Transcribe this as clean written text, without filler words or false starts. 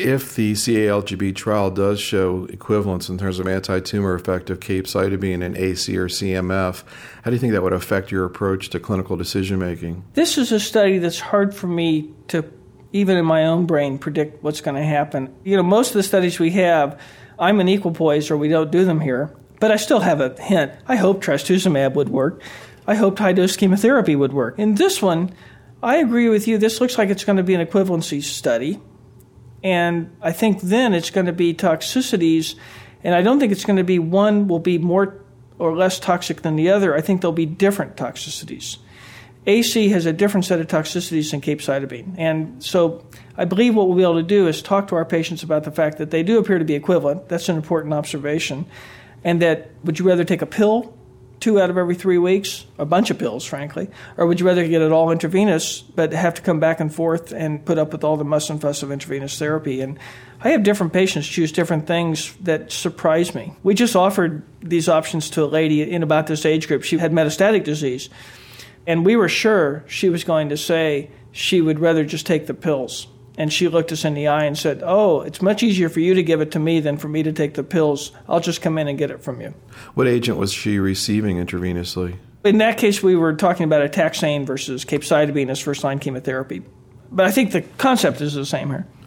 if the CALGB trial does show equivalence in terms of anti-tumor effect of capecitabine and AC or CMF, how do you think that would affect your approach to clinical decision-making? This is a study that's hard for me to, even in my own brain, predict what's going to happen. Most of the studies we have, I'm an equipoise or we don't do them here, but I still have a hint. I hope trastuzumab would work. I hoped high-dose chemotherapy would work. In this one, I agree with you. This looks like it's going to be an equivalency study. And I think then it's going to be toxicities, and I don't think it's going to be one will be more or less toxic than the other. I think there'll be different toxicities. AC has a different set of toxicities than capecitabine. And so I believe what we'll be able to do is talk to our patients about the fact that they do appear to be equivalent. That's an important observation. And that would you rather take a pill 2 out of every 3 weeks, a bunch of pills, frankly, or would you rather get it all intravenous but have to come back and forth and put up with all the muss and fuss of intravenous therapy? And I have different patients choose different things that surprise me. We just offered these options to a lady in about this age group. She had metastatic disease, and we were sure she was going to say she would rather just take the pills. And she looked us in the eye and said, "Oh, it's much easier for you to give it to me than for me to take the pills. I'll just come in and get it from you." What agent was she receiving intravenously? In that case, we were talking about a taxane versus capecitabine as first-line chemotherapy. But I think the concept is the same here.